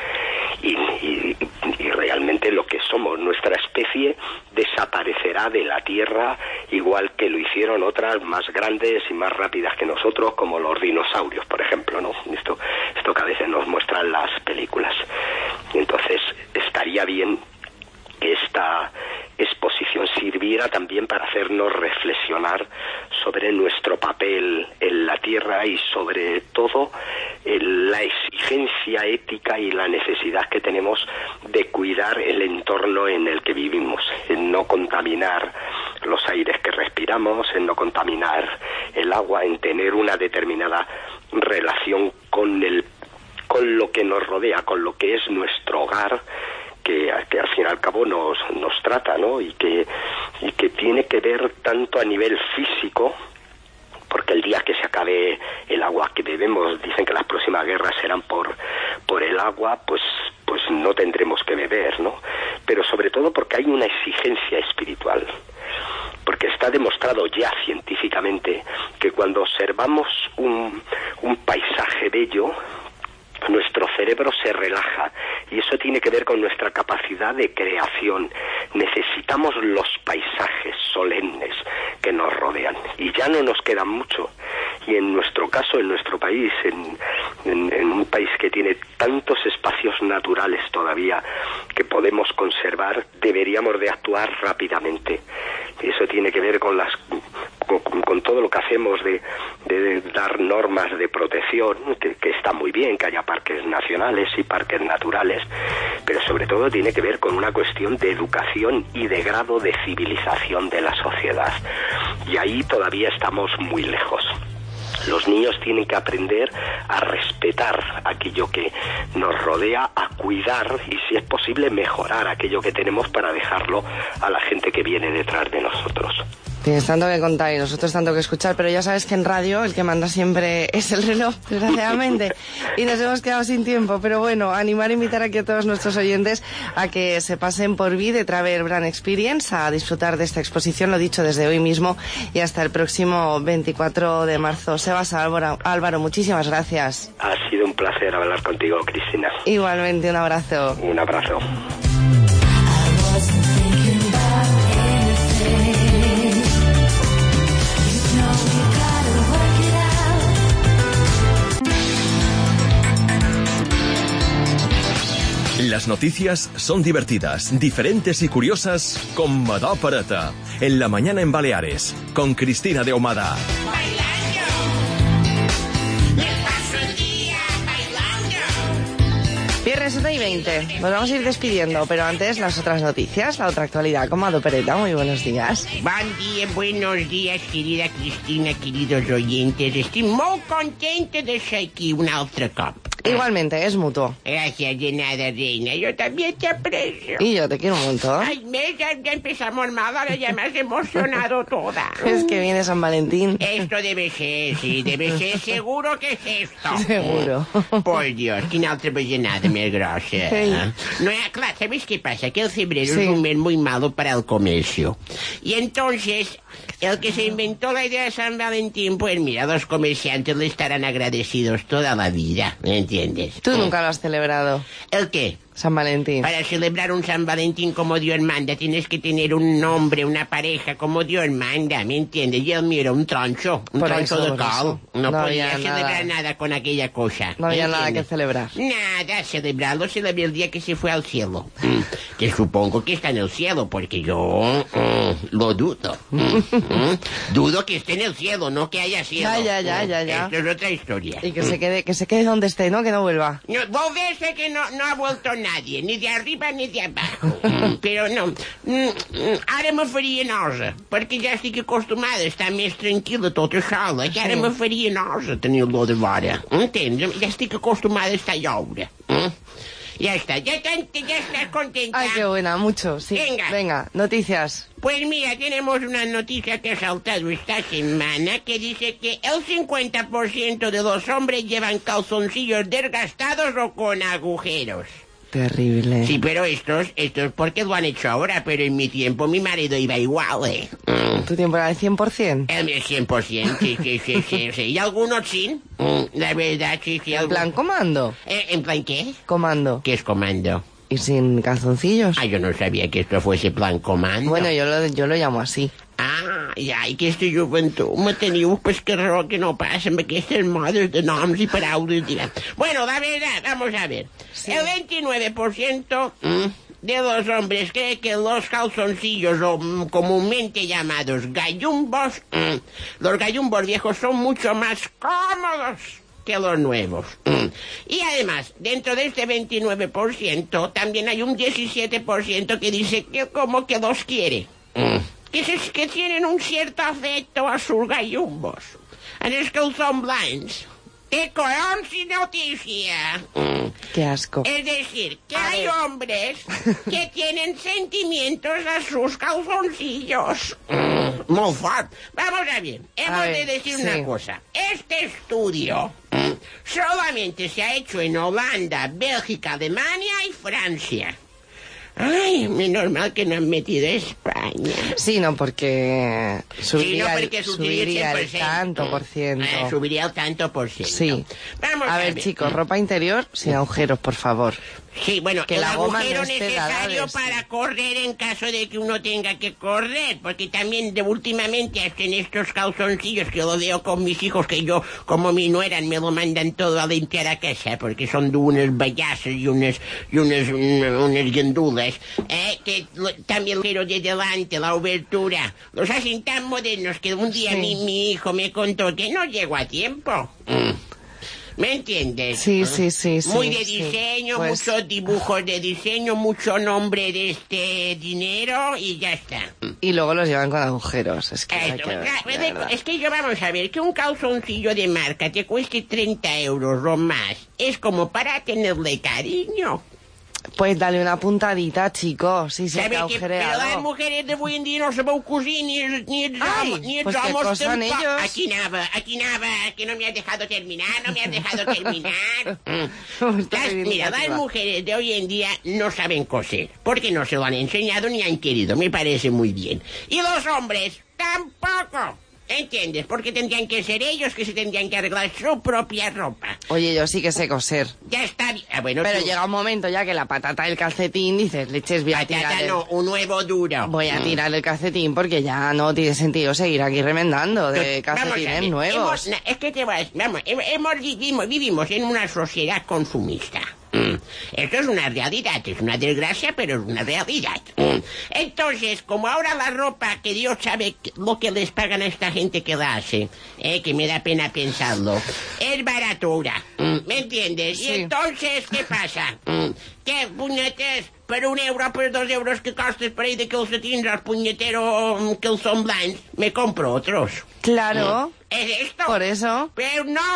y realmente lo que somos. Nuestra especie desaparecerá de la Tierra igual que lo hicieron otras más grandes y más rápidas que nosotros, como los dinosaurios, por ejemplo, ¿no? Esto que a veces nos muestran las películas. Entonces estaría bien que esta exposición sirviera también para hacernos reflexionar sobre nuestro papel en la Tierra y sobre todo la exigencia ética y la necesidad que tenemos de cuidar el entorno en el que vivimos, en no contaminar los aires que respiramos, en no contaminar el agua, en tener una determinada relación con lo que nos rodea, con lo que es nuestro hogar, que al fin y al cabo nos trata, ¿no? Y que tiene que ver tanto a nivel físico, porque el día que se acabe el agua que bebemos, dicen que las próximas guerras serán por el agua, pues no tendremos que beber, ¿no? Pero sobre todo porque hay una exigencia espiritual, porque está demostrado ya científicamente que cuando observamos un paisaje bello, nuestro cerebro se relaja, y eso tiene que ver con nuestra capacidad de creación. Necesitamos los paisajes solemnes que nos rodean, y ya no nos queda mucho. Y en nuestro caso, en nuestro país, en un país que tiene tantos espacios naturales todavía que podemos conservar, deberíamos de actuar rápidamente. Eso tiene que ver con todo lo que hacemos de dar normas de protección, que está muy bien que haya parques nacionales y parques naturales, pero sobre todo tiene que ver con una cuestión de educación y de grado de civilización de la sociedad. Y ahí todavía estamos muy lejos. Los niños tienen que aprender a respetar aquello que nos rodea, a cuidar y, si es posible, mejorar aquello que tenemos para dejarlo a la gente que viene detrás de nosotros. Tienes tanto que contar y nosotros tanto que escuchar, pero ya sabes que en radio el que manda siempre es el reloj, desgraciadamente, y nos hemos quedado sin tiempo. Pero bueno, invitar aquí a todos nuestros oyentes a que se pasen por Vide Travel Brand Experience a disfrutar de esta exposición, lo dicho, desde hoy mismo y hasta el próximo 24 de marzo. Sebas, Álvaro, muchísimas gracias. Ha sido un placer hablar contigo, Cristina. Igualmente, un abrazo. Un abrazo. Las noticias son divertidas, diferentes y curiosas con Madá Parata. En la mañana en Baleares, con Cristina de Ahumada. Viernes 1:20. Nos vamos a ir despidiendo, pero antes las otras noticias, la otra actualidad con Mado Pereta. Muy buenos días. Buen día, buenos días, querida Cristina, queridos oyentes. Estoy muy contento de estar aquí un altre cop. Igualmente, es mutuo. Gracias de nada, reina. Yo también te aprecio. Y yo te quiero un montón. Ay, ya empezamos mal, ahora ya me has emocionado toda. Es que viene San Valentín. Esto debe ser, sí, debe ser. Seguro que es esto. Seguro. Por Dios, quina altra bajanada més grossa. Sí. No, claro, ¿sabes qué pasa? Que el febrero Sí. es un mes muy malo para el comercio. Y entonces, el que se inventó la idea de San Valentín, pues mira, los comerciantes le estarán agradecidos toda la vida, ¿me entiendes? Tú nunca lo has celebrado. ¿El qué? San Valentín. Para celebrar un San Valentín como Dios manda, tienes que tener un nombre, una pareja como Dios manda, ¿me entiendes? Y el mío era un troncho Por de eso. cal. No podía había celebrar nada con aquella cosa. No había ¿me nada que entiendes? celebrar. Nada, celebrarlo celebré el día que se fue al cielo. Que supongo que está en el cielo, porque yo lo dudo. Dudo que esté en el cielo, no que haya cielo. Ya. Esto es otra historia. Y que se quede donde esté, ¿no? Que no vuelva. No, volverse que no ha vuelto nadie, ni de arriba ni de abajo. Però no, ara me faria nosa, perquè ja estic acostumada a estar més tranquil·la tota sola, i ara me faria nosa tenir-lo de vora. Entens? Ja estic acostumada a estar lloure. Ya está, ya estás contenta. Ay, qué buena, mucho, sí. Venga, noticias. Pues mira, tenemos una noticia que ha saltado esta semana que dice que el 50% de los hombres llevan calzoncillos desgastados o con agujeros. Terrible. Sí, pero estos porque lo han hecho ahora, pero en mi tiempo mi marido iba igual, ¿eh? ¿Tu tiempo era el 100%? El 100%, sí. Y algunos sin, la verdad, sí. ¿En plan comando? ¿En plan qué? Comando. ¿Qué es comando? ¿Y sin calzoncillos? Ah, yo no sabía que esto fuese plan comando. Bueno, yo lo llamo así. Ah, ja, i aquesta joventut me teniu pues que raó que no passa amb aquestes modes de noms i paraules. Bueno, la verdad, vamos a ver. Sí. El 29% de los hombres cree que los calzoncillos, o comúnmente llamados gallumbos, los gallumbos viejos son mucho más cómodos que los nuevos. Y además, dentro de este 29%, también hay un 17% que dice que como que los quiere. Que tienen un cierto afecto a sus gallumbos. En els que son blancs. ¡Qué colons y noticia! ¡Qué asco! Es decir, que hay hombres que tienen sentimientos a sus calzoncillos. Muy fuerte. Vamos a ver, hemos de decir una cosa. Este estudio solamente se ha hecho en Holanda, Bélgica, Alemania y Francia. Ay, menos mal que no han metido España. Sí, no, porque subiría el tanto por ciento. Subiría el tanto por ciento. Sí. Vamos a ver, chicos, ropa interior sin agujeros, por favor. Sí, bueno, que el la goma agujero no esté necesario para correr en caso de que uno tenga que correr, porque también últimamente hasta en estos calzoncillos que lo veo con mis hijos, que yo, como mi nuera, me lo mandan todo a limpiar a casa, porque son de unas bayazas y unas guindulas, que también el agujero de delante, la obertura, los hacen tan modernos que un día mi hijo me contó que no llegó a tiempo. ¿Me entiendes? Sí. Muy de diseño, pues... muchos dibujos de diseño, mucho nombre de dinero y ya está. Y luego los llevan con agujeros. Es que, es que yo vamos a ver, que un calzoncillo de marca te cueste 30 euros o más. Es como para tenerle cariño. Pues dale una puntadita, chico, si se te agujereado. Pero las mujeres de hoy en día no se veu cosir ni els pues homes tampoc. Ellos. Aquí anava, que no me has dejado terminar. Mira, las mujeres de hoy en día no saben coser, porque no se lo han enseñado ni han querido, me parece muy bien. Y los hombres tampoco. ¿Entiendes? Porque tendrían que ser ellos que se tendrían que arreglar su propia ropa. Oye, yo sí que sé coser. Ya está bien. Bueno, pero llega un momento ya que la patata del calcetín, dices, leches, voy a tirar un nuevo duro. Voy a tirar el calcetín porque ya no tiene sentido seguir aquí remendando de calcetines nuevos. Es que vivimos en una sociedad consumista. Esto es una realidad, es una desgracia, pero es una realidad. Entonces, como ahora la ropa, que Dios sabe lo que les pagan a esta gente que la hace, que me da pena pensarlo, es baratura, ¿me entiendes? Sí. Y entonces, ¿qué pasa? Que puñetes, per 1 euro, per 2 euros que costes per ahí de calcetins als puñeteros que son blancs, me compro otros. Claro. ¿Es esto? Por eso. Pero no.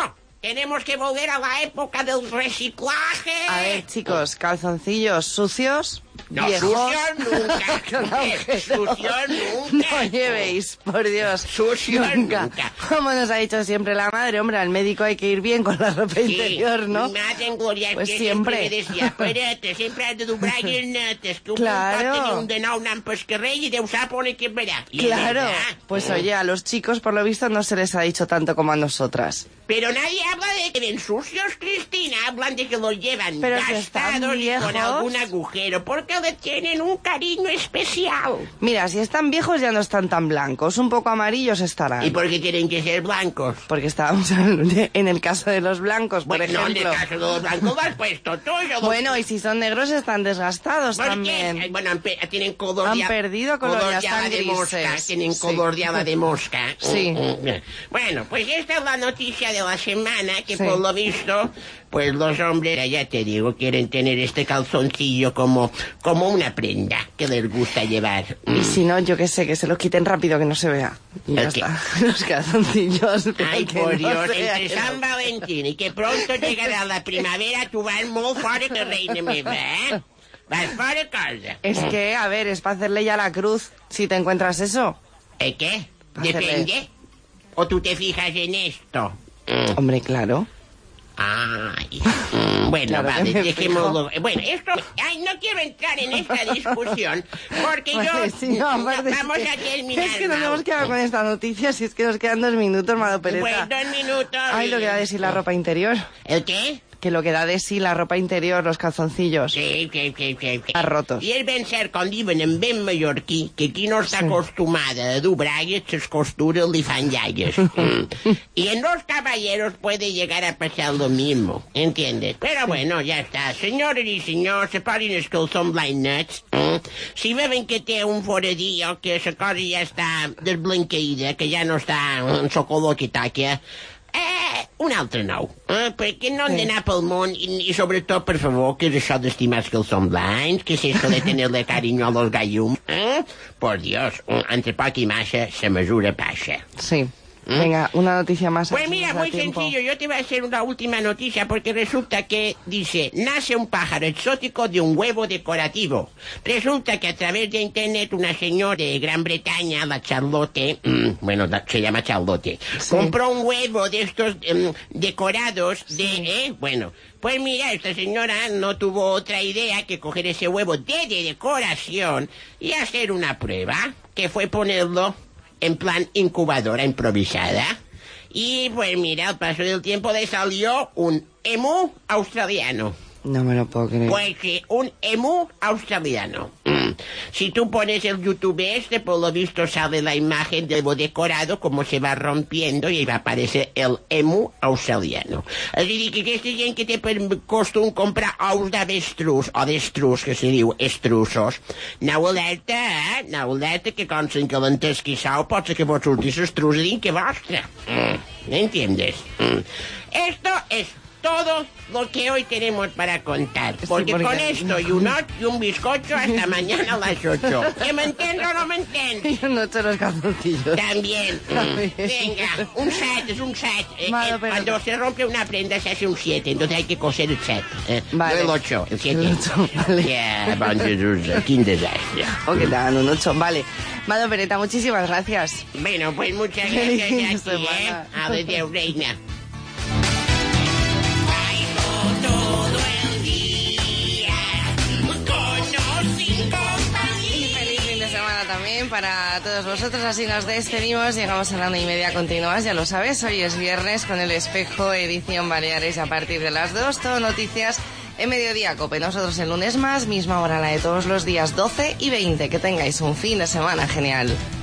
tenemos que volver a la época del reciclaje. A ver, chicos, calzoncillos sucios, No, viejos, sucios nunca. con agujeros. Sucios nunca. No llevéis, por Dios. Sucios nunca. Como nos ha dicho siempre la madre, hombre, al médico hay que ir bien con la ropa interior, ¿no? Mi madre en Gloria Pues que siempre. me decía, espérate, sempre has de doblar les netes, que un Claro. pot tenir un de nou nan pescarrer i Déu sap on que verà. I Claro, verdad. pues oye, a los chicos por lo visto no se les ha dicho tanto como a nosotras. Pero nadie habla de que ven sucios, Cristina. Hablan de que los llevan Pero que están gastados y viejos. con algún agujero, porque le tienen un cariño especial. Mira, si están viejos ya no están tan blancos, un poco amarillos estarán. ¿Y por qué tienen que ser blancos? Porque estábamos en el caso de los blancos, por Bueno, en el ejemplo. caso de los blancos lo has puesto tú. Bueno, y si son negros están desgastados ¿Por qué? también. Bueno, tienen color Han de... perdido color, ya de ala están de mosca. grises. Tienen Sí. color de ala de mosca. Sí. Bueno, pues esta es la noticia de la semana, que Sí. por lo visto, pues los hombres, ya te digo, quieren tener este calzoncillo como una prenda que les gusta llevar. Y si no, yo qué sé, que se los quiten rápido, que no se vea. Y ya ¿El está. Los calzoncillos. pero Ay, que por no Dios, se vea entre que no- San Valentín y que pronto llegará la primavera, tu vas molt fora que reina meva, eh? Vas fora cosa. Es que, a ver, es para hacerle ya la cruz, si te encuentras eso. ¿Qué? Hacerle- ¿Depende? ¿O tú te fijas en esto? Hombre, claro. Ay, bueno, Claro que vale, me dejémoslo. Bueno, esto, ay, no quiero entrar en esta discusión, porque Vale, sí, no, aparte es vamos que- a terminar. Es que nos Mau. hemos quedado con esta noticia, si es que nos quedan 2 minutos, Mado Pereza. Pues 2 minutos. Ay, lo que da de sí la ropa interior. ¿El qué? Que lo que da de sí la ropa interior, los calzoncillos. Sí. Están rotos. I és ben cert, quan diuen en ben mallorquí, que aquí no està acostumada a dur bragues, les costures li fan llagues. Y en los caballeros puede llegar a pasar lo mismo, ¿entiendes? Pero bueno, ya está. Senyores i senyors, se posin els calçons blancs. Si veuen que té un foradillo, que la cosa ja està desblanqueïda, que ja no està en el color que toca, un altre nou, perquè no han d'anar pel món i sobretot, per favor, que és això d'estimar els calçons blancs, que és això de tener-le cariño a los gallums. Por Dios, entre poc i massa, se mesura passa. Sí. Venga, una noticia más. Pues así mira, nos da muy tiempo. sencillo, yo te voy a hacer una última noticia porque resulta que, dice, nace un pájaro exótico de un huevo decorativo. Resulta que a través de internet una señora de Gran Bretaña, la Charlotte, se llama Charlotte, compró un huevo de estos decorados de, bueno, pues mira, esta señora no tuvo otra idea que coger ese huevo de decoración y hacer una prueba, que fue ponerlo en plan incubadora improvisada. Y pues mira, al paso del tiempo le salió un emú australiano. No me lo puedo creer. Pues sí, un emú australiano. Si tú pones el YouTube este, por lo visto sale la imagen del decorado, como se va rompiendo, y ahí va a aparecer el emú australiano. Así que aquesta gent que té per costum comprar ous d'avestrús, o d'estrús, que se diu estrusos, aneu alerta, aneu alerta, que com s'encalentes quizá, pot ser que vos sortís estrús dins que vostre. ¿Me entiendes? Esto es todo lo que hoy tenemos para contar. Porque con esto y un bizcocho hasta mañana a las 8. ¿Que me entiendes o no me entiendes? Yo no echo los calzoncillos. También. Venga, un 7, es un 7. Cuando se rompe una prenda se hace un 7, entonces hay que coser el 7. Vale. No el 8, el 7. El 8, vale. Ya, bon Jesús, quin desastre. O que te hagan un 8, vale. Mado Pereta, muchísimas gracias. Bueno, pues muchas Feliz gracias fin de a ti, semana. Adiós, reina. Feliz fin de semana también para todos vosotros. Así nos despedimos. Llegamos a la 1:30 continuas. Ya lo sabes, hoy es viernes con El Espejo, edición Baleares a partir de las 2. Todo noticias en Mediodía Cope. Nosotros el lunes más, misma hora la de todos los días, 12:20. Que tengáis un fin de semana genial.